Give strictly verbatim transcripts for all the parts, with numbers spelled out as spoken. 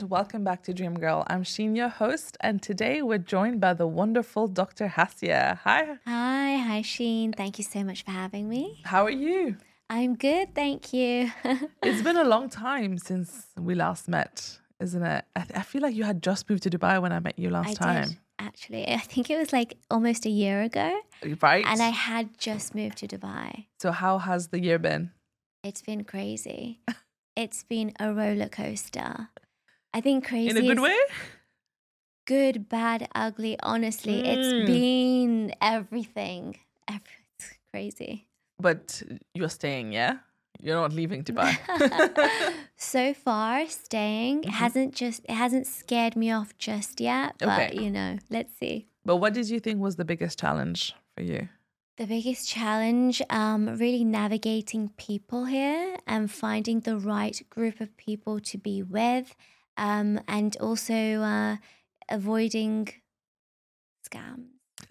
and welcome back to Dream Girl. I'm Sheen, your host, and today we're joined by the wonderful Doctor Hassia. Hi. Hi, hi Sheen. Thank you so much for having me. How are you? I'm good, thank you. It's been a long time since we last met, isn't it? I, th- I feel like you had just moved to Dubai when I met you last I time. did, actually. I think it was like almost a year ago. Right? And I had just moved to Dubai. So how has the year been? It's been crazy. It's been a roller coaster. I think crazy In a good is way? good, bad, ugly. Honestly, Mm. it's been everything. Every- It's crazy. But you're staying, yeah? You're not leaving Dubai. So far, staying Mhm. hasn't just it hasn't scared me off just yet. But Okay. you know, let's see. But what did you think was the biggest challenge for you? The biggest challenge, um, really navigating people here and finding the right group of people to be with, um, and also uh, avoiding scams.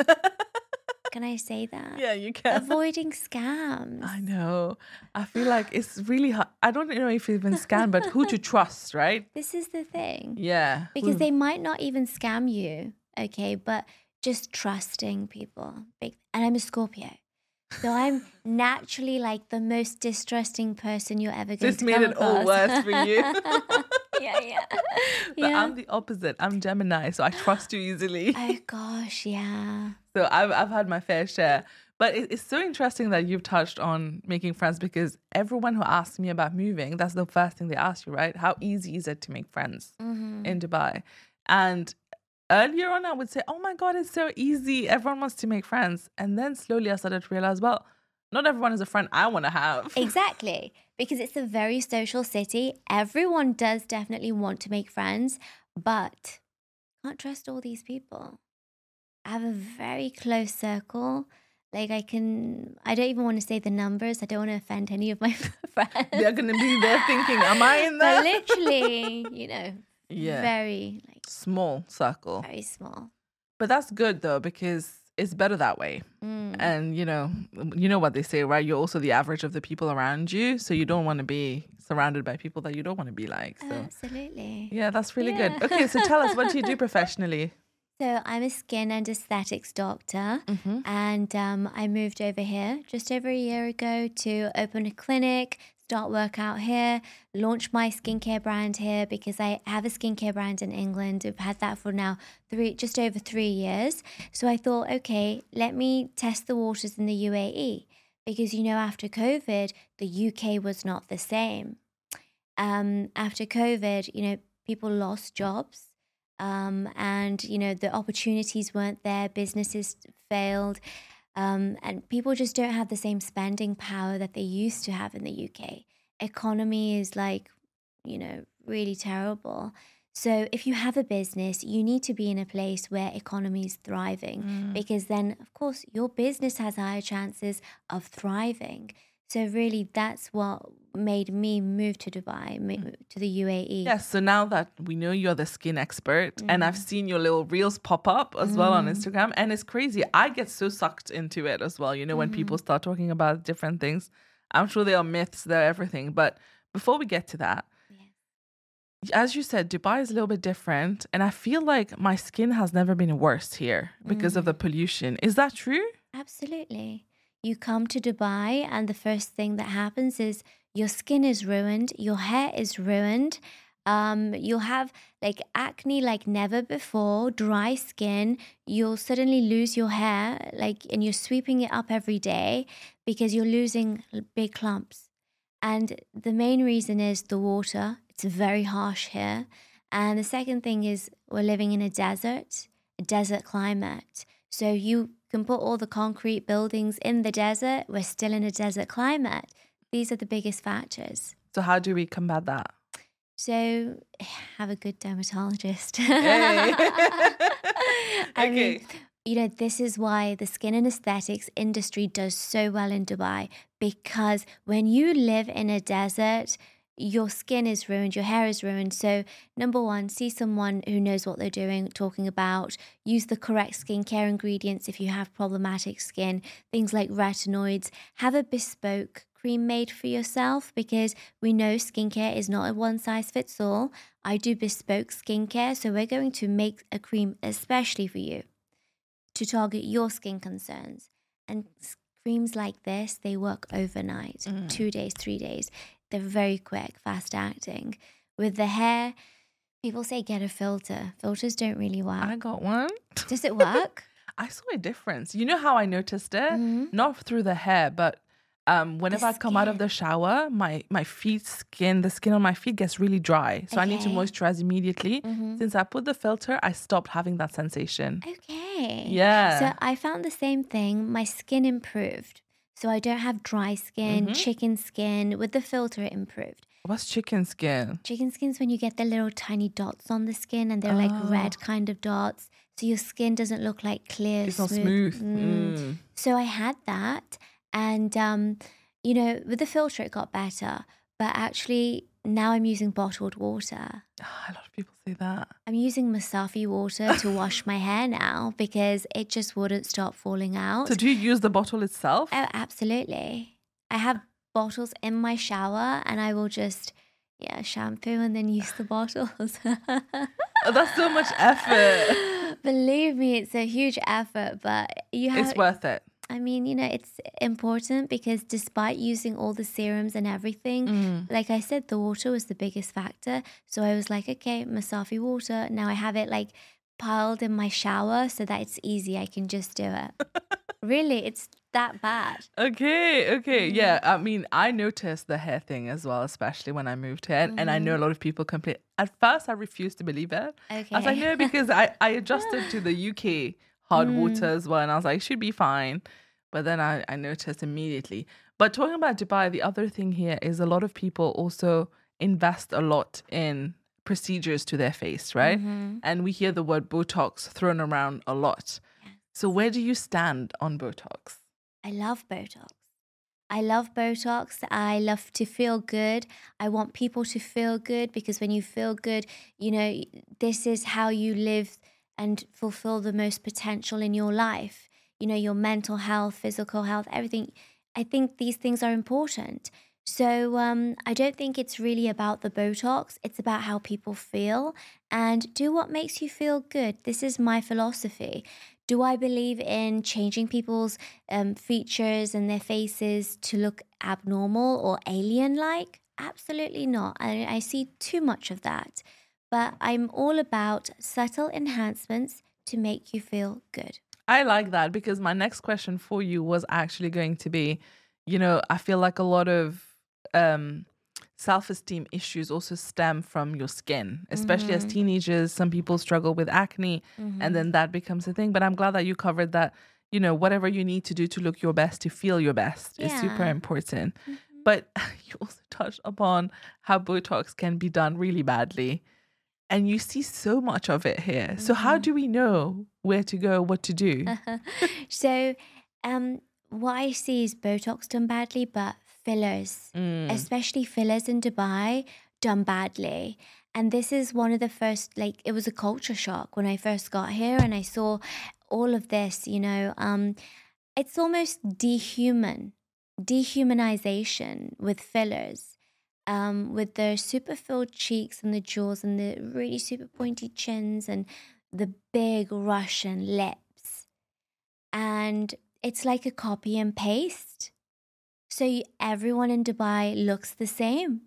Can I say that? Yeah, you can. Avoiding scams. I know. I feel like it's really hard. I don't know if even scam, but who to trust, right? This is the thing. Yeah. Because who- they might not even scam you, okay? But just trusting people. Big, and I'm a Scorpio. So I'm naturally like the most distrusting person you're ever going This to made come it all across. worse for you. yeah, yeah. But yeah. I'm the opposite. I'm Gemini, so I trust you easily. Oh gosh, yeah. So I've I've had my fair share. But it, it's so interesting that you've touched on making friends, because everyone who asks me about moving, that's the first thing they ask you, right? How easy is it to make friends Mm-hmm. in Dubai? And earlier on, I would say, oh my God, it's so easy. Everyone wants to make friends. And then slowly I started to realize, well, not everyone is a friend I want to have. Exactly. Because it's a very social city. Everyone does definitely want to make friends, but can't trust all these people. I have a very close circle. Like I can, I don't even want to say the numbers. I don't want to offend any of my friends. They're going to be there thinking, am I in there? But literally, you know, Yeah. very like Small circle. very small. But that's good though, because it's better that way. Mm. And you know, you know what they say, right? You're also the average of the people around you. So you don't want to be surrounded by people that you don't want to be like. So Absolutely. yeah, that's really Yeah. good. Okay, so tell us, what do you do professionally? So I'm a skin and aesthetics doctor, Mm-hmm. and um, I moved over here just over a year ago to open a clinic, start work out here, launch my skincare brand here because I have a skincare brand in England. I've had that for now three, just over three years. So I thought, okay, let me test the waters in the U A E because, you know, after COVID, the U K was not the same. Um, after COVID, you know, people lost jobs. Um, and, you know, the opportunities weren't there, businesses failed, um, and people just don't have the same spending power that they used to have in the U K. Economy is like, you know, really terrible. So if you have a business, you need to be in a place where economy is thriving Mm. because then, of course, your business has higher chances of thriving. So really, that's what made me move to Dubai, mo- to the U A E. Yes, so now that we know you're the skin expert, and I've Mm. seen your little reels pop up as well on Mm. Instagram, and it's crazy. I get so sucked into it as well. You know, when Mm-hmm. people start talking about different things, I'm sure there are myths, there are everything. But before we get to that, Yes. as you said, Dubai is a little bit different, and I feel like my skin has never been worse here because of the pollution. Is that true? Absolutely. You come to Dubai, and the first thing that happens is your skin is ruined, your hair is ruined. Um, you'll have like acne like never before, dry skin. You'll suddenly lose your hair, like, and you're sweeping it up every day because you're losing l- big clumps. And the main reason is the water. It's very harsh here. And the second thing is we're living in a desert, a desert climate. So you can put all the concrete buildings in the desert. We're still in a desert climate. These are the biggest factors. So how do we combat that? So have a good dermatologist. Hey. I Okay. mean, you know, this is why the skin and aesthetics industry does so well in Dubai, because when you live in a desert, your skin is ruined, your hair is ruined. So number one, see someone who knows what they're doing, talking about, use the correct skincare ingredients if you have problematic skin, things like retinoids, have a bespoke cream made for yourself, because we know skincare is not a one size fits all. I do bespoke skincare, so we're going to make a cream especially for you to target your skin concerns. And s- creams like this, they work overnight, Mm. two days, three days. They're very quick, fast acting. With the hair, people say get a filter. Filters don't really work. I got one. Does it work? I saw a difference. You know how I noticed it? Mhm. Not through the hair, but um, whenever I come out of skin. the shower, my my feet skin, the skin on my feet gets really dry. So I need to Okay. moisturize immediately. Mhm. Since I put the filter, I stopped having that sensation. Okay. Yeah. So I found the same thing. My skin improved. So I don't have dry skin, Mhm. chicken skin. With the filter, it improved. What's chicken skin? Chicken skin's when you get the little tiny dots on the skin and they're like Oh. red kind of dots. So your skin doesn't look like clear, It's not smooth. smooth. Mm. Mm. So I had that. And, um, you know, with the filter, it got better. But actually, now I'm using bottled water. Ah, a lot of people say that. I'm using Masafi water to wash my hair now because it just wouldn't stop falling out. So do you use the bottle itself? Oh, absolutely. I have bottles in my shower and I will just, yeah, shampoo and then use the bottles. Oh, that's so much effort. Believe me, it's a huge effort, but you have. It's worth it. I mean, you know, it's important because despite using all the serums and everything, Mm. like I said, the water was the biggest factor. So I was like, okay, Masafi water. Now I have it like piled in my shower so that it's easy. I can just do it. Really, it's that bad. Okay, okay. Mhm. Yeah, I mean, I noticed the hair thing as well, especially when I moved here. And, and I know a lot of people complain. At first, I refused to believe it. Okay. I was like, no, because I, I adjusted to the U K hard Mm. water as well. And I was like, it should be fine. But then I, I noticed immediately. But talking about Dubai, the other thing here is a lot of people also invest a lot in procedures to their face, right? Mhm. And we hear the word Botox thrown around a lot. Yes. So where do you stand on Botox? I love Botox. I love Botox. I love to feel good. I want people to feel good because when you feel good, you know, this is how you live and fulfill the most potential in your life. You know, your mental health, physical health, everything. I think these things are important. So um, I don't think it's really about the Botox. It's about how people feel and do what makes you feel good. This is my philosophy. Do I believe in changing people's um, features and their faces to look abnormal or alien-like? Absolutely not. I, I see too much of that. But I'm all about subtle enhancements to make you feel good. I like that because my next question for you was actually going to be, you know, I feel like a lot of um, self-esteem issues also stem from your skin, especially as Mhm. teenagers. Some people struggle with acne Mhm. and then that becomes a thing. But I'm glad that you covered that, you know, whatever you need to do to look your best, to feel your best is super Yeah. important. Mhm. But you also touched upon how Botox can be done really badly. And you see so much of it here. So how Mhm. do we know where to go, what to do? So, um, what I see is Botox done badly, but fillers, Mm. especially fillers in Dubai, done badly. And this is one of the first, like, it was a culture shock when I first got here and I saw all of this, you know. Um, it's almost dehuman, dehumanization with fillers. Um, with the super filled cheeks and the jaws and the really super pointy chins and the big Russian lips. And it's like a copy and paste. So you, everyone in Dubai looks the same.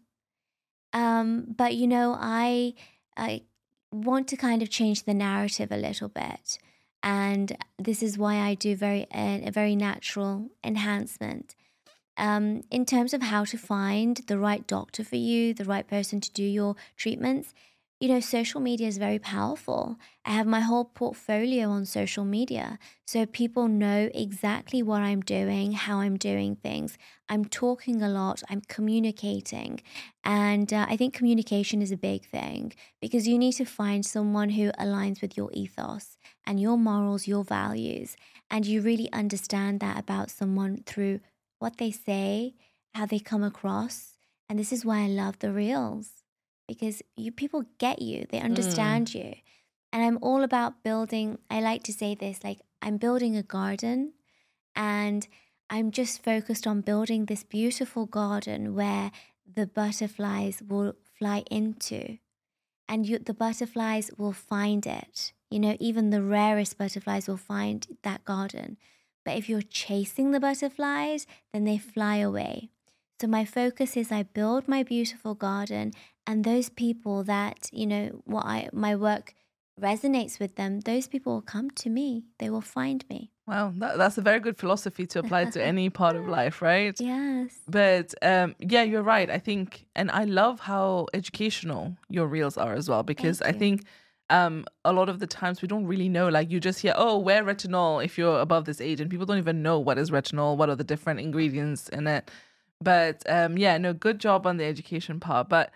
Um, but, you know, I, I want to kind of change the narrative a little bit. And this is why I do very a, a very natural enhancement. Um, in terms of how to find the right doctor for you, the right person to do your treatments, you know, social media is very powerful. I have my whole portfolio on social media. So people know exactly what I'm doing, how I'm doing things. I'm talking a lot, I'm communicating. And uh, I think communication is a big thing because you need to find someone who aligns with your ethos and your morals, your values. And you really understand that about someone through what they say, how they come across. And this is why I love the reels because you people get you, they understand Mm. you. And I'm all about building, I like to say this, like I'm building a garden and I'm just focused on building this beautiful garden where the butterflies will fly into, and you, the butterflies will find it. You know, even the rarest butterflies will find that garden. But if you're chasing the butterflies, then they fly away. So my focus is I build my beautiful garden, and those people that, you know, what I my work resonates with them, those people will come to me. They will find me. Wow, that, that's a very good philosophy to apply to any part of life, right? Yes. But um, yeah, you're right. I think, and I love how educational your reels are as well, because Thank I you. think um, a lot of the times we don't really know. Like you just hear, oh, wear retinol if you're above this age, and people don't even know what is retinol, what are the different ingredients in it. But um, yeah, no, good job on the education part. But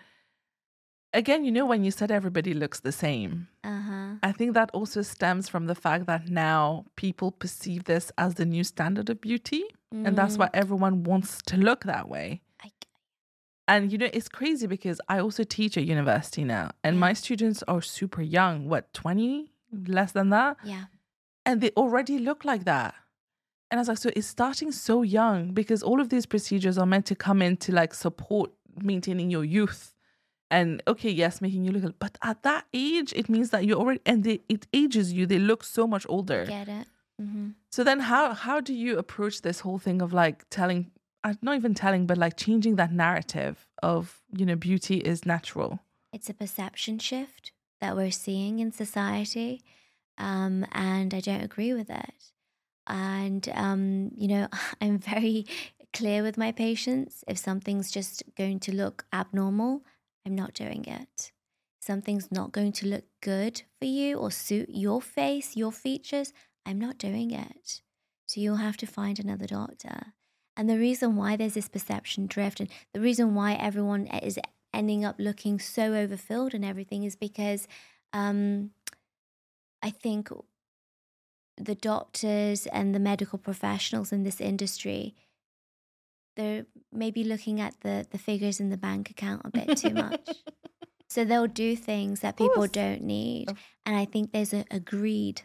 again, you know, when you said everybody looks the same, Uh-huh. I think that also stems from the fact that now people perceive this as the new standard of beauty. And that's why everyone wants to look that way. I, And, you know, it's crazy because I also teach at university now. And Yeah. my students are super young, what, twenty? Less than that? yeah. And they already look like that. And I was like, so it's starting so young, because all of these procedures are meant to come in to like support maintaining your youth. And okay, yes, making you look, but at that age, it means that you're already, and they, it ages you. They look so much older. Get it? Mm-hmm. So then how, how do you approach this whole thing of like telling, uh, not even telling, but like changing that narrative of, you know, beauty is natural? It's a perception shift that we're seeing in society. Um, and I don't agree with it. And, um, you know, I'm very clear with my patients. If something's just going to look abnormal, I'm not doing it. Something's not going to look good for you or suit your face, your features, I'm not doing it. So you'll have to find another doctor. And the reason why there's this perception drift, and the reason why everyone is ending up looking so overfilled and everything, is because um, I think the doctors and the medical professionals in this industry, they're maybe looking at the, the figures in the bank account a bit too much. So they'll do things that people don't need. And I think there's a, a greed.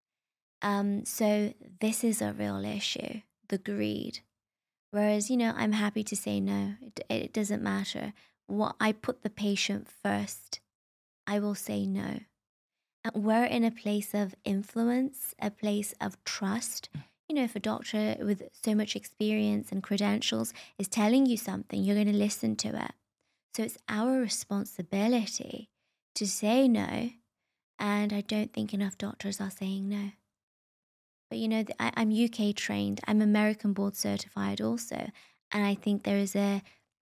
Um, so this is a real issue, the greed. Whereas, you know, I'm happy to say no. It, it doesn't matter. What I put the patient first, I will say no. And we're in a place of influence, a place of trust. You know, if a doctor with so much experience and credentials is telling you something, you're going to listen to it. So it's our responsibility to say no. And I don't think enough doctors are saying no. But, you know, I, I'm U K trained. I'm American board certified also. And I think there is a,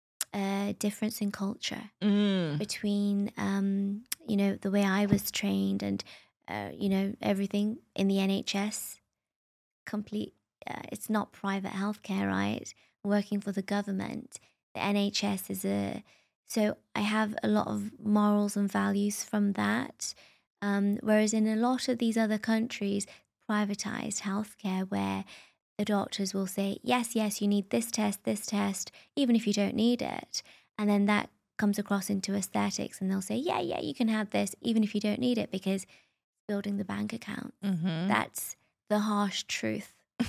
a difference in culture Mm. between, um, you know, the way I was trained and, uh, you know, everything in the N H S. Complete, uh, it's not private healthcare, right? Working for the government. The N H S is a, so I have a lot of morals and values from that. Um, whereas in a lot of these other countries, privatized healthcare, where the doctors will say, yes, yes, you need this test, this test, even if you don't need it. And then that comes across into aesthetics, and they'll say, yeah, yeah, you can have this, even if you don't need it, because it's building the bank account. Mm-hmm. That's the harsh truth.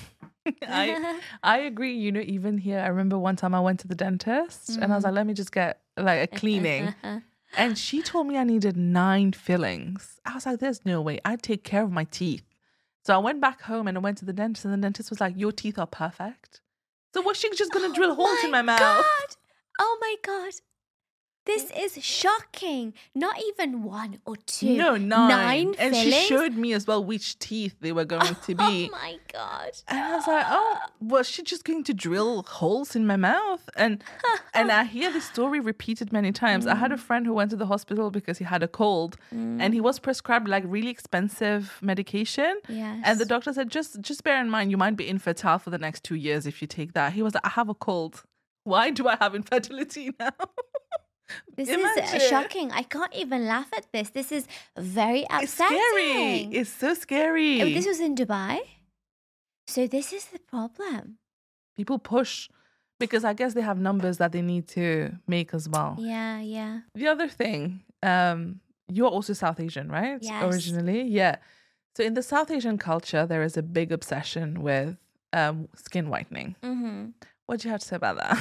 I I agree. You know, even here, I remember one time I went to the dentist mm. and I was like, let me just get like a cleaning. And she told me I needed nine fillings. I was like, there's no way. I take care of my teeth. So I went back home and I went to the dentist, and the dentist was like, your teeth are perfect. So was she just going to oh drill holes in my mouth? God. Oh my God. This is shocking. Not even one or two. No, nine. Nine and fillings? She showed me as well which teeth they were going to be. Oh my God. And I was like, oh, was she just going to drill holes in my mouth? And and I hear this story repeated many times. Mm. I had a friend who went to the hospital because he had a cold mm. and he was prescribed like really expensive medication. Yes. And the doctor said, just, just bear in mind, you might be infertile for the next two years if you take that. He was like, I have a cold. Why do I have infertility now? This Imagine. is uh, shocking. I can't even laugh at this. This is very upsetting. It's scary. It's so scary. Oh, this was in Dubai? So this is the problem. People push because I guess they have numbers that they need to make as well. Yeah, yeah. The other thing, um, you're also South Asian, right? Yes. Originally, yeah. So in the South Asian culture, there is a big obsession with um, skin whitening. Mm-hmm. What do you have to say about that?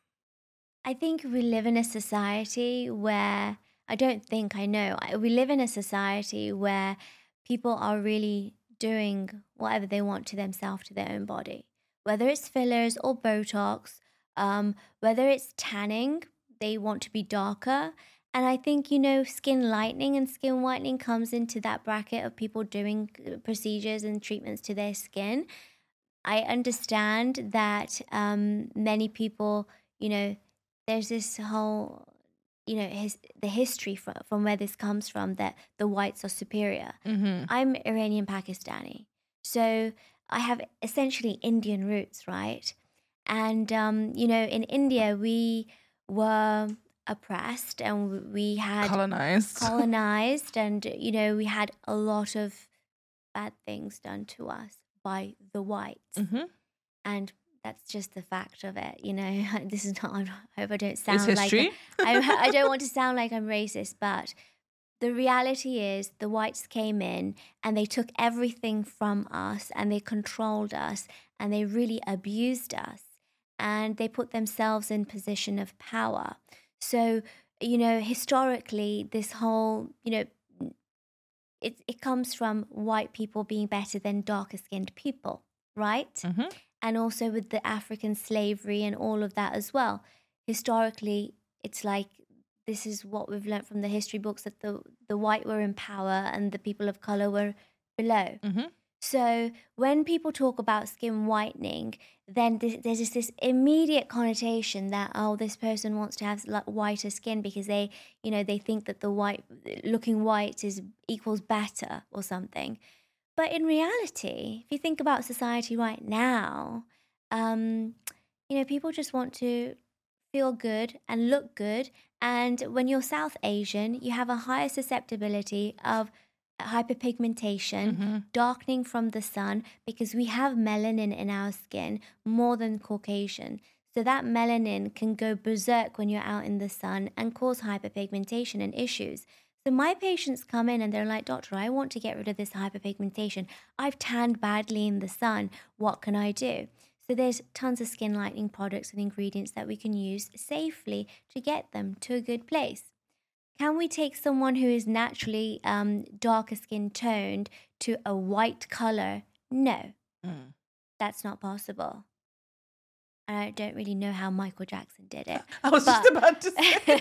I think we live in a society where, I don't think, I know, I- we live in a society where people are really doing whatever they want to themselves, to their own body. Whether it's fillers or Botox, um, whether it's tanning, they want to be darker. And I think, you know, skin lightening and skin whitening comes into that bracket of people doing uh, procedures and treatments to their skin. I understand that um, many people, you know, there's this whole, you know, his, the history from, from where this comes from, that the whites are superior. Mm-hmm. I'm Iranian Pakistani. So I have essentially Indian roots, right? And, um, you know, in India, we were oppressed and we had Colonized. colonized and, you know, we had a lot of bad things done to us by the whites. Mm-hmm. And that's just the fact of it, you know. This is not, I hope I don't sound It's like, history. I, I don't want to sound like I'm racist, but the reality is the whites came in and they took everything from us and they controlled us and they really abused us and they put themselves in position of power. So, you know, historically, this whole, you know, it, it comes from white people being better than darker skinned people, right? Mm-hmm. And also with the African slavery and all of that as well. Historically, it's like this is what we've learned from the history books, that the, the white were in power and the people of color were below. Mm-hmm. So when people talk about skin whitening, then th- there's just this immediate connotation that, oh, this person wants to have like whiter skin because they, you know, they think that the white, looking white is equals better or something. But in reality, if you think about society right now, um, you know, people just want to feel good and look good. And when you're South Asian, you have a higher susceptibility of hyperpigmentation, Mm-hmm. darkening from the sun, because we have melanin in our skin more than Caucasian. So that melanin can go berserk when you're out in the sun and cause hyperpigmentation and issues. So my patients come in and they're like, doctor, I want to get rid of this hyperpigmentation. I've tanned badly in the sun. What can I do? So there's tons of skin lightening products and ingredients that we can use safely to get them to a good place. Can we take someone who is naturally um, darker skin toned to a white color? No, Mm. that's not possible. And I don't really know how Michael Jackson did it. I was but, just about to say.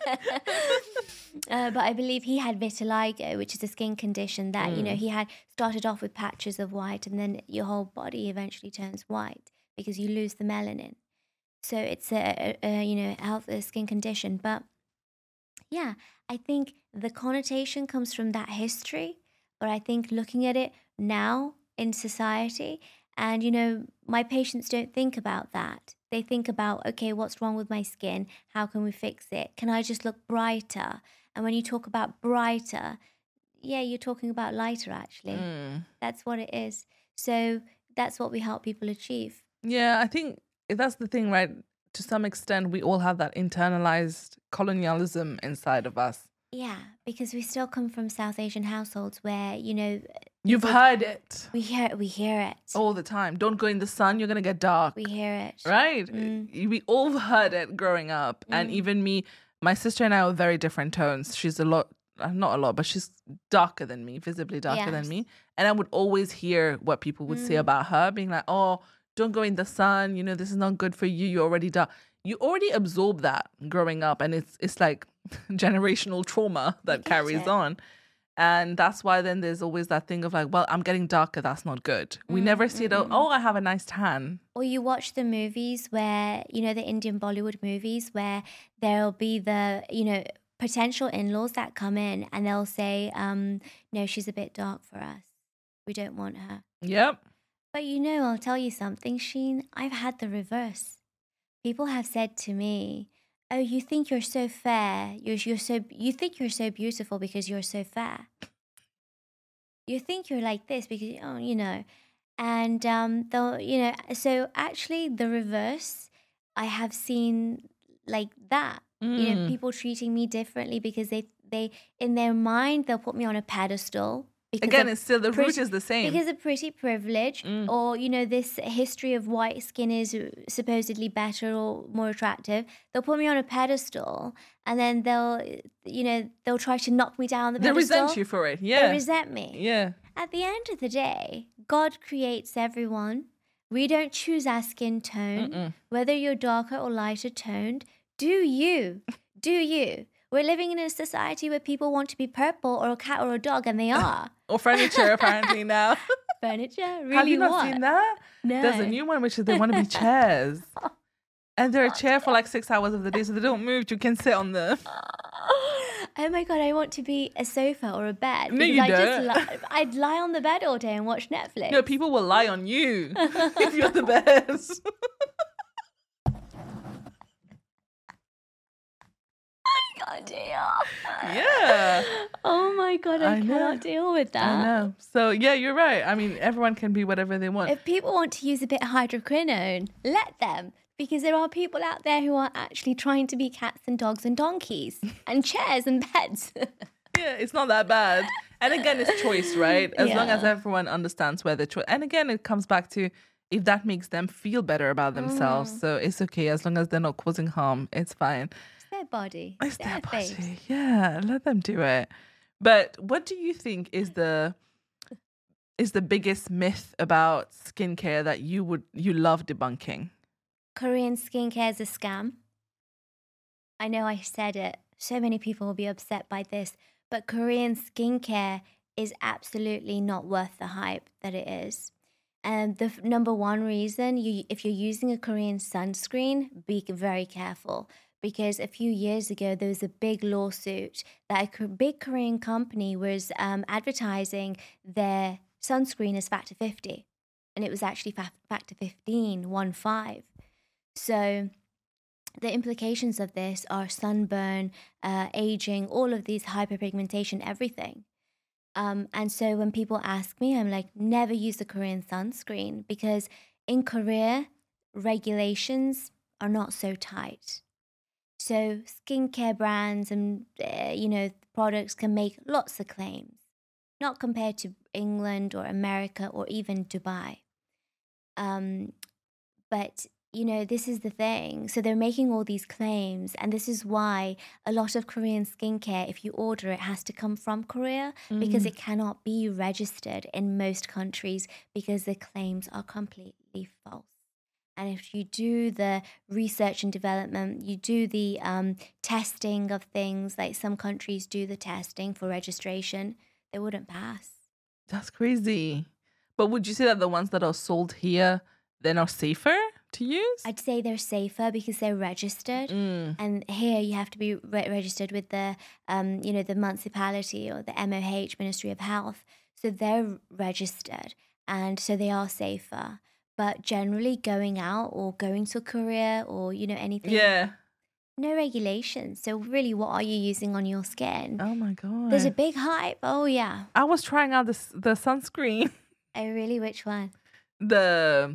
uh, but I believe he had vitiligo, which is a skin condition that, mm. you know, he had started off with patches of white and then your whole body eventually turns white because you lose the melanin. So it's a, a, a you know, health, a skin condition. But yeah, I think the connotation comes from that history. But I think looking at it now in society, and, you know, my patients don't think about that. They think about, okay, what's wrong with my skin? How can we fix it? Can I just look brighter? And when you talk about brighter, yeah, you're talking about lighter, actually. Mm. That's what it is. So that's what we help people achieve. Yeah, I think that's the thing, right? To some extent, we all have that internalized colonialism inside of us. Yeah, because we still come from South Asian households where, you know... You've people, heard it. We hear we hear it. All the time. Don't go in the sun, you're going to get dark. We hear it. Right? Mm. We all heard it growing up. Mm. And even me, my sister and I are very different tones. She's a lot, not a lot, but she's darker than me, visibly darker yes. than me. And I would always hear what people would mm. say about her, being like, oh, don't go in the sun. You know, this is not good for you. You're already dark. You already absorb that growing up. And it's it's like generational trauma that carries it. on. And that's why then there's always that thing of like, well, I'm getting darker. That's not good. We mm, never see it. Mm, oh, I have a nice tan. Or you watch the movies where, you know, the Indian Bollywood movies where there'll be the, you know, potential in-laws that come in and they'll say, um, no, she's a bit dark for us. We don't want her. Yep. But, you know, I'll tell you something, Sheen. I've had the reverse. People have said to me, oh, you think you're so fair. You're, you're so, you think you're so beautiful because you're so fair. You think you're like this because, oh, you know. And, um, though, you know, so actually the reverse, I have seen like that. Mm. You know, people treating me differently because they, they, in their mind, they'll put me on a pedestal Because Again, of it's still the root pretty- is the same. Because of pretty privilege, Mm. or you know, this history of white skin is supposedly better or more attractive. They'll put me on a pedestal, and then they'll, you know, they'll try to knock me down the They pedestal. resent you for it. Yeah. They resent me. Yeah. At the end of the day, God creates everyone. We don't choose our skin tone, Mm-mm. whether you're darker or lighter toned. Do you? Do you? We're living in a society where people want to be purple or a cat or a dog, and they are. Or furniture, apparently, now. Furniture? Really? Have you not what? seen that? No. There's a new one which is they want to be chairs. And they're a chair for like six hours of the day, so they don't move. You can sit on them. Oh my God, I want to be a sofa or a bed. No, because you I don't. Just li- I'd lie on the bed all day and watch Netflix. No, people will lie on you if you're the best. God, dear. Yeah. Oh my God, I, I know. cannot deal with that. I know. So, yeah, you're right. I mean, everyone can be whatever they want. If people want to use a bit of hydroquinone, let them. Because there are people out there who are actually trying to be cats and dogs and donkeys and chairs and beds. Yeah, it's not that bad. And again, it's choice, right? As long as Yeah. everyone understands where the choice. And again, it comes back to if that makes them feel better about themselves. Mm. So it's okay as long as they're not causing harm. It's fine. It's their body. It's their face. body. Yeah, let them do it. But what do you think is the is the biggest myth about skincare that you would you love debunking? Korean skincare is a scam. I know I said it. So many people will be upset by this. But Korean skincare is absolutely not worth the hype that it is. And the f- number one reason, you, if you're using a Korean sunscreen, be very careful. Because a few years ago, there was a big lawsuit that a K- big Korean company was um, advertising their sunscreen as factor fifty. And it was actually fa- factor fifteen, one five. So the implications of this are sunburn, uh, aging, all of these hyperpigmentation, everything. Um, and so when people ask me, I'm like, never use the Korean sunscreen because in Korea, regulations are not so tight. So skincare brands and, uh, you know, products can make lots of claims, not compared to England or America or even Dubai. Um, but you know, this is the thing. So they're making all these claims, and this is why a lot of Korean skincare, if you order it, has to come from Korea because it cannot be registered in most countries because the claims are completely false. And if you do the research and development, you do the um, testing of things, like some countries do the testing for registration, they wouldn't pass. That's crazy. But would you say that the ones that are sold here then are safer to use? I'd say they're safer because they're registered. Mm. And here you have to be re- registered with the, um, you know, the municipality or the M O H, Ministry of Health. So they're registered, and so they are safer. But generally, going out or going to Korea or you know anything, Yeah. no regulations. So really, what are you using on your skin? Oh my god. There's a big hype. Oh yeah. I was trying out this the sunscreen, Oh really? Which one? the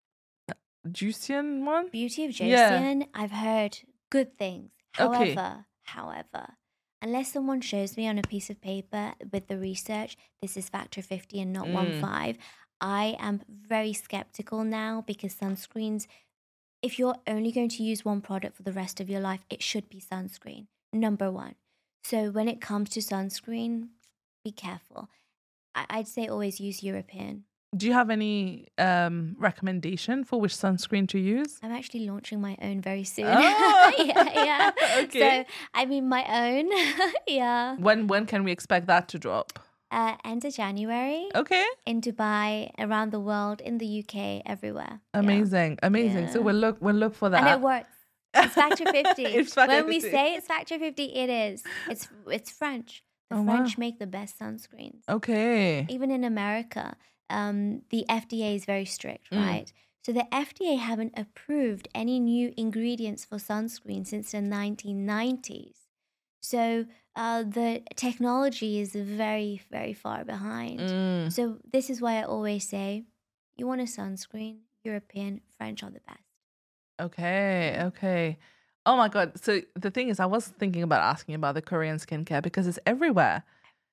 Juician one. Beauty of Yeah. Joseon. I've heard good things. Okay. However, however, unless someone shows me on a piece of paper with the research, this is factor fifty and not Mm. one five, I am very skeptical now because sunscreens, if you're only going to use one product for the rest of your life, it should be sunscreen, number one. So when it comes to sunscreen, be careful. I- I'd say always use European. Do you have any um, recommendation for which sunscreen to use? I'm actually launching my own very soon. Oh. yeah, yeah. Okay. So, I mean, my own. yeah. When when can we expect that to drop? Uh, end of January Okay. in Dubai, around the world, in the U K, everywhere. Yeah. Amazing. Amazing. So Yeah. we'll look we'll look for that. And it works. It's factor fifty. It's factor when we fifty. say it's factor fifty, it is. It's it's French. The Oh, wow. French make the best sunscreens. Okay. Even in America, um, the F D A is very strict, Mm. right? So the F D A haven't approved any new ingredients for sunscreen since the nineteen nineties. So uh, the technology is very, very far behind. Mm. So this is why I always say, you want a sunscreen, European, French are the best. Okay. Okay. Oh my god. So the thing is, I was thinking about asking about the Korean skincare because it's everywhere.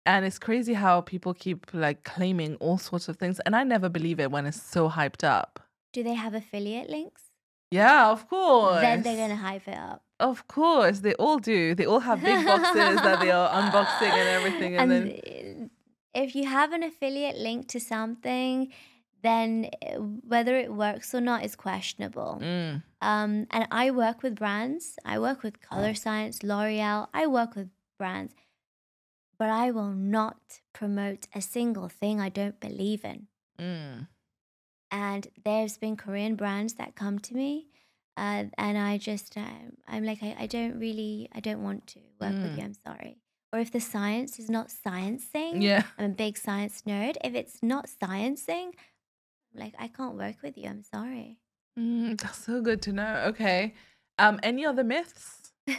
And it's crazy how people keep like claiming all sorts of things. And I never believe it when it's so hyped up. Do they have affiliate links? Yeah, of course. Then they're going to hype it up. Of course, they all do. They all have big boxes that they are unboxing and everything. And, And then, if you have an affiliate link to something, then uh, whether it works or not is questionable. mm, Um, and I work with brands. I work with Color Science, L'Oreal. I work with brands. But I will not promote a single thing I don't believe in. mm, And there's been Korean brands that come to me, uh, and I just, uh, I'm like, I, I don't really, I don't want to work with mm. you. I'm sorry. Or if the science is not sciencing, Yeah. I'm a big science nerd. If it's not sciencing, I'm like, I can't work with you. I'm sorry. Mm, that's so good to know. Okay. Um, any other myths?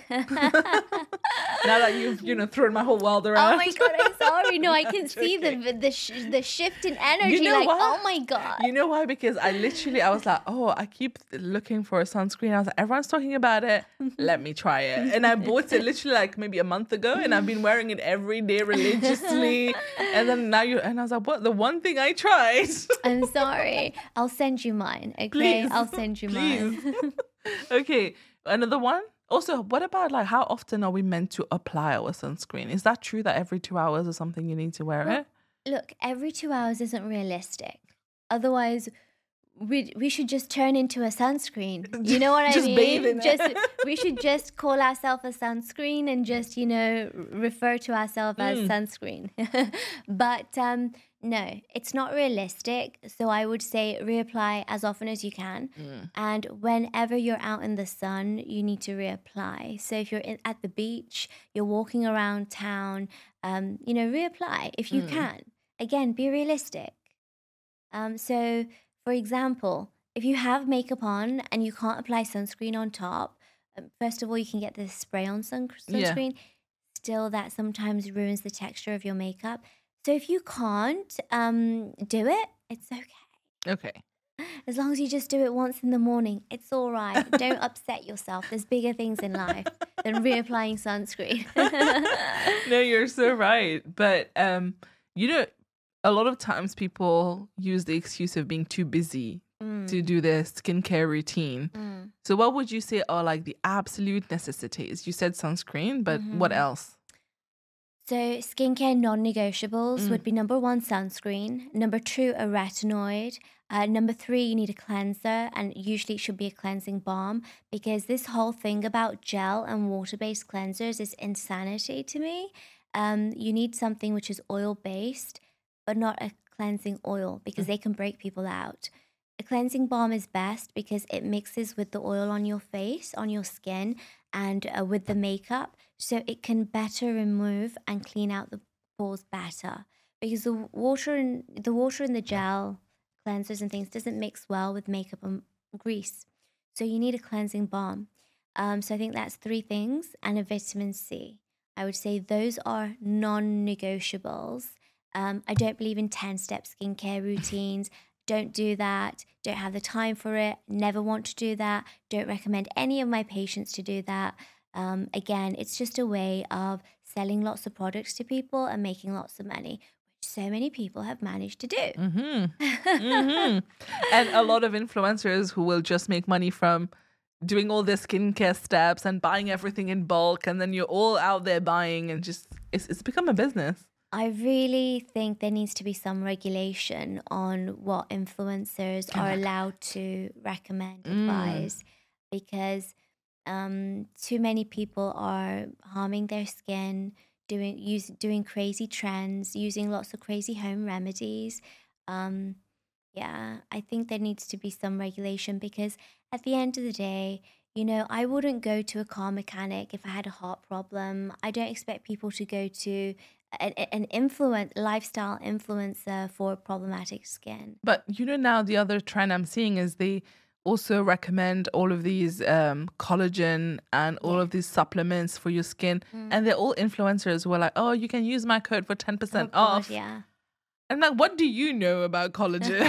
Now that you've, you know, thrown my whole world around. Oh my God, I'm sorry. No, I can I'm see the joking. the sh- the shift in energy. know like, what? oh my God. You know why? Because I literally, I was like, oh, I keep looking for a sunscreen. I was like, everyone's talking about it. Let me try it. And I bought it literally like maybe a month ago, and I've been wearing it every day religiously. And then now you, and I was like, what? The one thing I tried. I'm sorry. I'll send you mine. Okay, Please. I'll send you Please. mine. Okay, another one. Also, what about like how often are we meant to apply our sunscreen? Is that true that every two hours or something you need to wear Well, it? Look, every two hours isn't realistic. Otherwise, we we should just turn into a sunscreen. You know what I Just mean? bathe in it. Just we should just call ourselves a sunscreen and just you know refer to ourselves as Mm. sunscreen. But um, no, it's not realistic. So I would say reapply as often as you can, Mm. and whenever you're out in the sun, you need to reapply. So if you're in, at the beach, you're walking around town, um, you know, reapply if you Mm. can. Again, be realistic. Um, so, for example, if you have makeup on and you can't apply sunscreen on top, um, first of all, you can get the spray-on sun- Yeah. sunscreen. Still, that sometimes ruins the texture of your makeup. So if you can't um, do it, it's okay. Okay. As long as you just do it once in the morning, it's all right. Don't upset yourself. There's bigger things in life than reapplying sunscreen. No, you're so right. But um, you know, a lot of times people use the excuse of being too busy Mm, to do their skincare routine. mm. So what would you say are like the absolute necessities? You said sunscreen, but what Mhm. else? So skincare non-negotiables Mm. would be number one, sunscreen. Number two, a retinoid. Uh, number three, you need a cleanser, and usually it should be a cleansing balm because this whole thing about gel and water-based cleansers is insanity to me. Um, you need something which is oil-based, but not a cleansing oil because they can break people out. A cleansing balm is best because it mixes with the oil on your face, on your skin, and uh, with the makeup, so it can better remove and clean out the pores better. Because the water in the water in the gel cleansers and things doesn't mix well with makeup and grease, so you need a cleansing balm. Um, so I think that's three things, and a vitamin C. I would say those are non-negotiables. Um, I don't believe in ten-step skincare routines. Don't do that. Don't have the time for it. Never want to do that. Don't recommend any of my patients to do that. Um, again, it's just a way of selling lots of products to people and making lots of money, which so many people have managed to do. Mm-hmm. Mm-hmm. And a lot of influencers who will just make money from doing all their skincare steps and buying everything in bulk, and then you're all out there buying, and just it's it's become a business. I really think there needs to be some regulation on what influencers are allowed to recommend, Mm. advise, because um, too many people are harming their skin, doing use, doing crazy trends, using lots of crazy home remedies. Um, yeah, I think there needs to be some regulation because at the end of the day, you know, I wouldn't go to a car mechanic if I had a heart problem. I don't expect people to go to an, an influence lifestyle influencer for problematic skin. But you know, now the other trend I'm seeing is they also recommend all of these um, collagen and all Yeah. of these supplements for your skin, Mm. and they're all influencers who are like, "Oh, you can use my code for ten Oh percent God, off." yeah. I'm like, "What do you know about collagen?"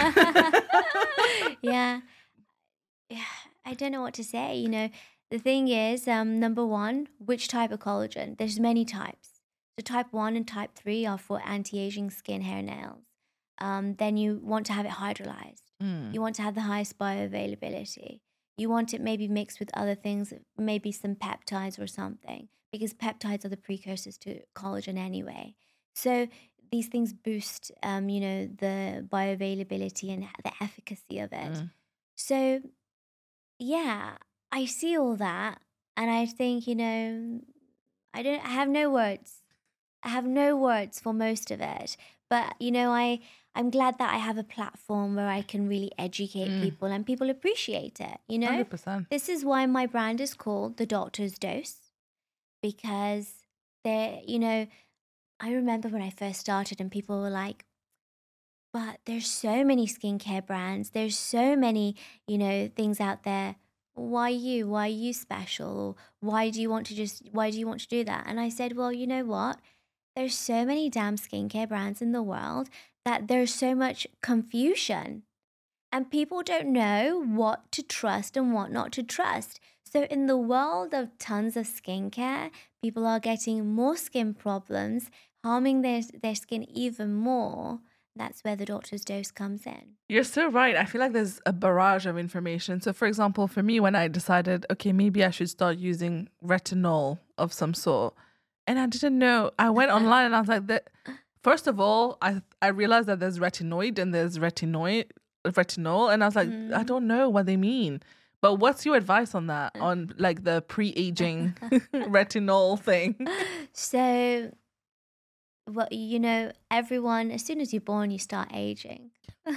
Yeah. Yeah, I don't know what to say. You know, the thing is, um, number one, which type of collagen? There's many types. So type one and type three are for anti-aging skin, hair, nails. Um, then you want to have it hydrolyzed. Mm. You want to have the highest bioavailability. You want it maybe mixed with other things, maybe some peptides or something, because peptides are the precursors to collagen anyway. So these things boost, um, you know, the bioavailability and the efficacy of it. Mm. So, yeah, I see all that, and I think, you know, I don't I have no words. I have no words for most of it. But, you know, I, I'm glad that I have a platform where I can really educate Mm. people and people appreciate it, you one know? hundred percent. This is why my brand is called The Doctor's Dose, because they're, you know, I remember when I first started and people were like, but there's so many skincare brands, there's so many, you know, things out there. Why you? Why are you special? Or why do you want to just, why do you want to do that? And I said, well, you know what? There's so many damn skincare brands in the world that there's so much confusion and people don't know what to trust and what not to trust. So in the world of tons of skincare, people are getting more skin problems, harming their, their skin even more. That's where the doctor's dose comes in. You're so right. I feel like there's a barrage of information. So, for example, for me, when I decided, okay, maybe I should start using retinol of some sort, and I didn't know, I went online and I was like, that. First of all, I I realized that there's retinoid and there's retinoid, retinol, and I was like, Mm. I don't know what they mean. But what's your advice on that, on like the pre-aging retinol thing? So, well, you know, everyone, as soon as you're born, you start aging.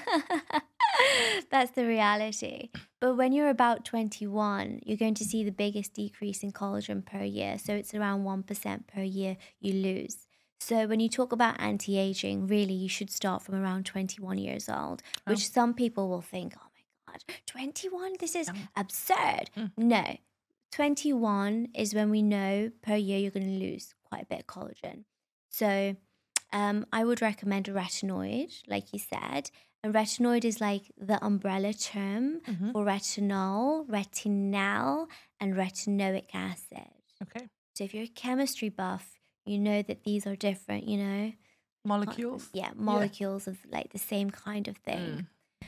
That's the reality. But when you're about twenty-one, you're going to see the biggest decrease in collagen per year. So it's around one percent per year you lose. So when you talk about anti-aging, really, you should start from around twenty-one years old, which Oh. some people will think, oh my God, twenty-one? This is Yeah. absurd. Mm. No, twenty-one is when we know per year you're going to lose quite a bit of collagen. So um, I would recommend a retinoid, like you said. And retinoid is like the umbrella term Mhm. for retinol, retinal, and retinoic acid. Okay. So if you're a chemistry buff, you know that these are different, you know? Molecules. Yeah, molecules of like the same kind of thing. Mm.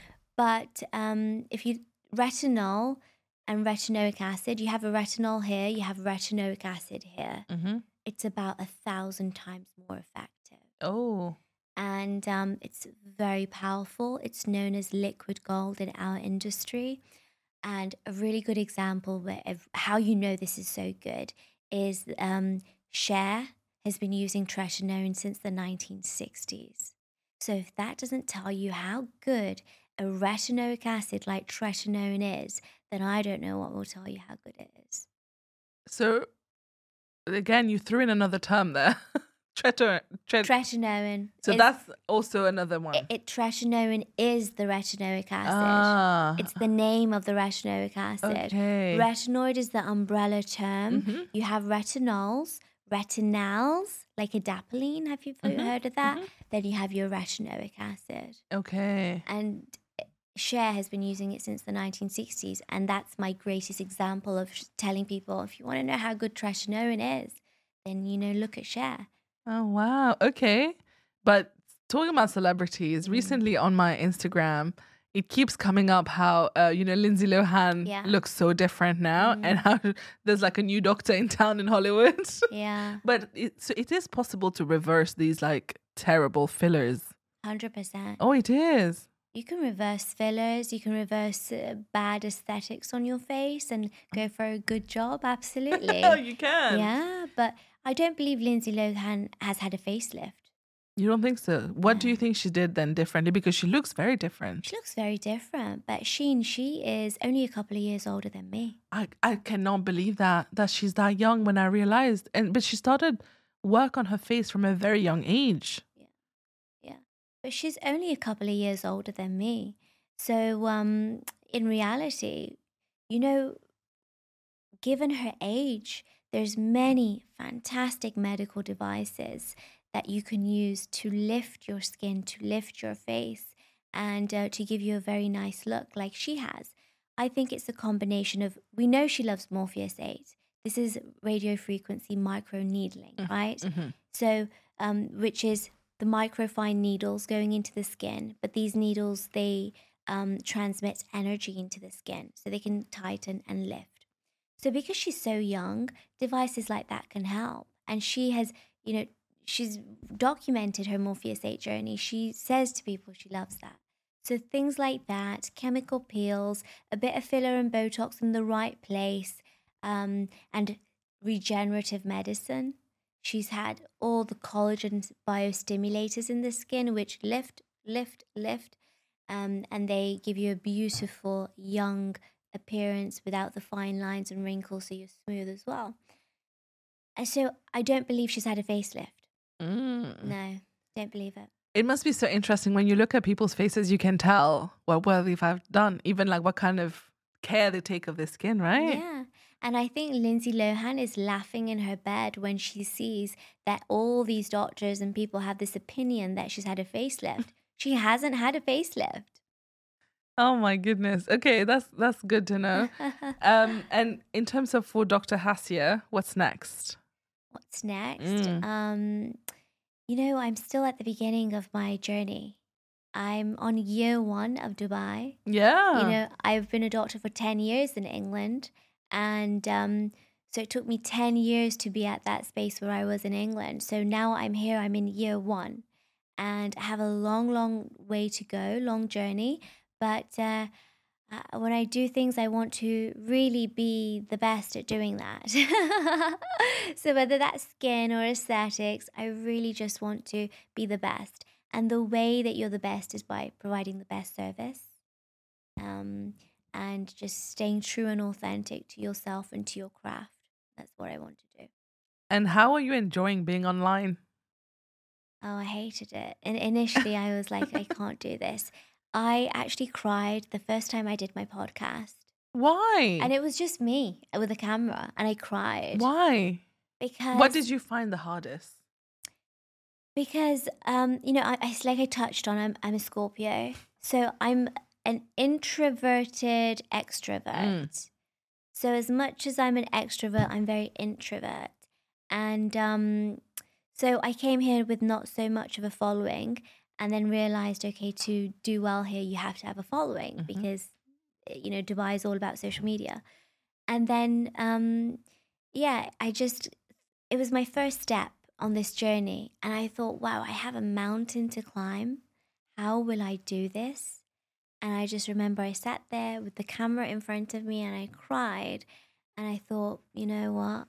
But um, if you, retinol and retinoic acid, you have a retinol here, you have retinoic acid here. Mm-hmm. It's about a thousand times more effective. Oh. And um, it's very powerful. It's known as liquid gold in our industry. And a really good example where, of how you know this is so good is um, Cher has been using tretinoin since the nineteen sixties. So if that doesn't tell you how good a retinoic acid like tretinoin is, then I don't know what will tell you how good it is. So again, you threw in another term there. Treto, tret- Tretinoin. so is, that's also another one. it, it. Tretinoin is the retinoic acid. Ah. It's the name of the retinoic acid. Okay. Retinoid is the umbrella term. Mhm. You have retinols, retinals, like adapalene. Have you Mhm, heard of that? mhm. Then you have your retinoic acid. Okay. And Cher has been using it since the nineteen sixties. And that's my greatest example of sh- telling people, if you want to know how good tretinoin is, then, you know, look at Cher. Oh, wow. Okay. But talking about celebrities, Mm. recently on my Instagram, it keeps coming up how, uh, you know, Lindsay Lohan Yeah. looks so different now, Mm. and how there's like a new doctor in town in Hollywood. Yeah, But it, so it is possible to reverse these like terrible fillers. one hundred percent. Oh, it is. You can reverse fillers, you can reverse uh, bad aesthetics on your face and go for a good job, absolutely. Oh, you can. Yeah, but I don't believe Lindsay Lohan has had a facelift. You don't think so? What do you No. think she did then differently? Because she looks very different. She looks very different, but Sheen, she is only a couple of years older than me. I, I cannot believe that, that she's that young when I realized. And but she started work on her face from a very young age. Yeah, but she's only a couple of years older than me. So um, in reality, you know, given her age, there's many fantastic medical devices that you can use to lift your skin, to lift your face, and uh, to give you a very nice look like she has. I think it's a combination of, we know she loves Morpheus eight. this is radio frequency micro needling, Mm, right? Mm-hmm. So, um, which is the microfine needles going into the skin, but these needles, they um, transmit energy into the skin so they can tighten and lift. So because she's so young, devices like that can help. And she has, you know, she's documented her Morpheus eight journey. She says to people she loves that. So things like that, chemical peels, a bit of filler and Botox in the right place, um, and regenerative medicine. She's had all the collagen biostimulators in the skin, which lift, lift, lift, um, and they give you a beautiful young appearance without the fine lines and wrinkles, so you're smooth as well. And so I don't believe she's had a facelift. Mm. No, don't believe it. It must be so interesting when you look at people's faces, you can tell what well they've have done, even like what kind of care they take of their skin, right? Yeah. And I think Lindsay Lohan is laughing in her bed when she sees that all these doctors and people have this opinion that she's had a facelift. She hasn't had a facelift. Oh my goodness. Okay, that's that's good to know. um, and in terms of for Doctor Hassia, what's next? What's next? Mm. Um, you know, I'm still at the beginning of my journey. I'm on year one of Dubai. Yeah. You know, I've been a doctor for ten years in England. And um, so it took me ten years to be at that space where I was in England. So now I'm here, I'm in year one. And I have a long, long way to go, long journey. But uh, uh, when I do things, I want to really be the best at doing that. So whether that's skin or aesthetics, I really just want to be the best. And the way that you're the best is by providing the best service. Um, and just staying true and authentic to yourself and to your craft. That's what I want to do. And how are you enjoying being online? Oh, I hated it. And initially I was like, I can't do this. I actually cried the first time I did my podcast. Why? And it was just me with a camera, and I cried. Why? Because What did you find the hardest? Because um, you know, I, I like I touched on, I'm I'm a Scorpio. So I'm an introverted extrovert. Mm. So as much as I'm an extrovert, I'm very introvert. And um, so I came here with not so much of a following, and then realized, okay, to do well here, you have to have a following, Mhm. because, you know, Dubai is all about social media. And then, um, yeah, I just, it was my first step on this journey. And I thought, wow, I have a mountain to climb. How will I do this? And I just remember I sat there with the camera in front of me and I cried. And I thought, you know what?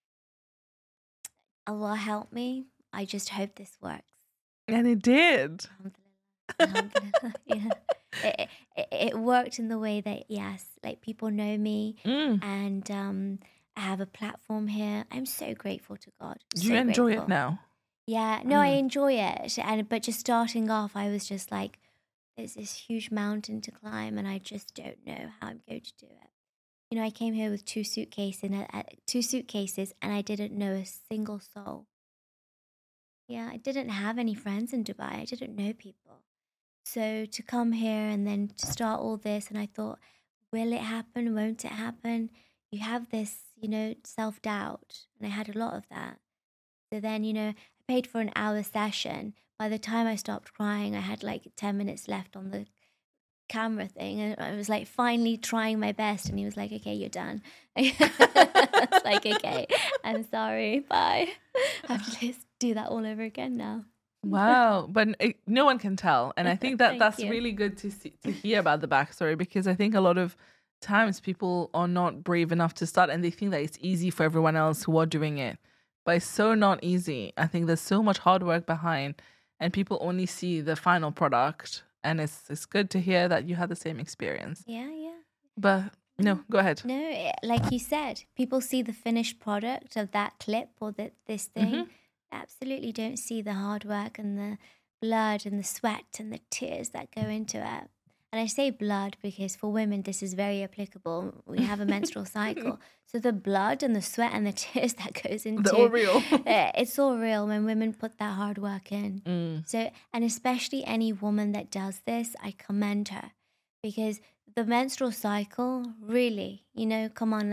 Allah help me. I just hope this works. And it did. Alhamdulillah. Alhamdulillah. Yeah. It, it, it worked in the way that, yes, like people know me, Mm. and um, I have a platform here. I'm so grateful to God. Do So you enjoy grateful. it now? Yeah, no, I Mm. enjoy it. And but just starting off, I was just like, there's this huge mountain to climb, and I just don't know how I'm going to do it. You know, I came here with two suitcases, and uh, two suitcases, and I didn't know a single soul. Yeah, I didn't have any friends in Dubai. I didn't know people. So to come here and then to start all this, and I thought, will it happen? Won't it happen? You have this, you know, self doubt, and I had a lot of that. So then, you know, I paid for an hour session. By the time I stopped crying, I had like ten minutes left on the camera thing, and I was like finally trying my best, and he was like, okay, you're done. It's like, okay, I'm sorry, bye. I have to just do that all over again now. Wow, but it, no one can tell, and I think that Thank that's you. really good to see, to hear about the backstory, because I think a lot of times people are not brave enough to start, and they think that it's easy for everyone else who are doing it, but it's so not easy. I think there's so much hard work behind, and people only see the final product, and it's it's good to hear that you had the same experience. Yeah, yeah. But no, go ahead. No, it, like you said, people see the finished product of that clip or that this thing. Mhm. Absolutely don't see the hard work and the blood and the sweat and the tears that go into it. And I say blood because for women, this is very applicable. We have a menstrual cycle. So the blood and the sweat and the tears that goes into They're all real. uh, it's all real when women put that hard work in. Mm. So, and especially any woman that does this, I commend her, because the menstrual cycle, really, you know, come on, like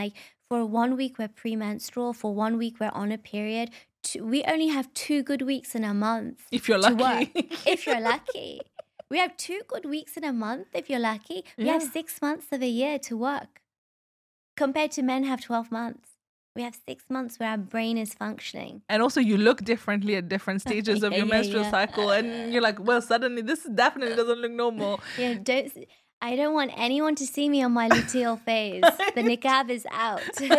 For one week, we're premenstrual. For one week, we're on a period. Two, we only have two good weeks in a month. If you're to lucky. work. If you're lucky. We have two good weeks in a month, if you're lucky. We Yeah. have six months of a year to work. Compared to men have twelve months. We have six months where our brain is functioning. And also you look differently at different stages of Yeah, your yeah, menstrual yeah. cycle. And you're like, well, suddenly this definitely doesn't look normal. Yeah, don't. I don't want anyone to see me on my luteal phase. The niqab is out.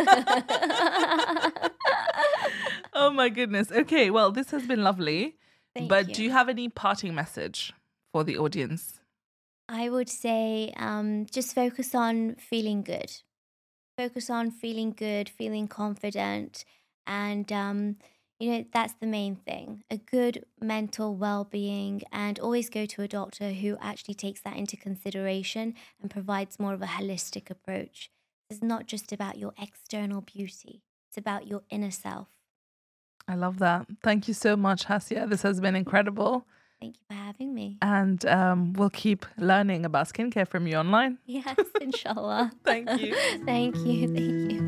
Oh my goodness. Okay, well, this has been lovely. Thank but you. do you have any parting message for the audience? I would say um, just focus on feeling good. Focus on feeling good, feeling confident. And, um, you know, that's the main thing. A good mental well-being, and always go to a doctor who actually takes that into consideration and provides more of a holistic approach. It's not just about your external beauty. It's about your inner self. I love that. Thank you so much, Hasia. This has been incredible. Thank you for having me. And um, we'll keep learning about skincare from you online. Yes, inshallah. Thank you. Thank you. Thank you.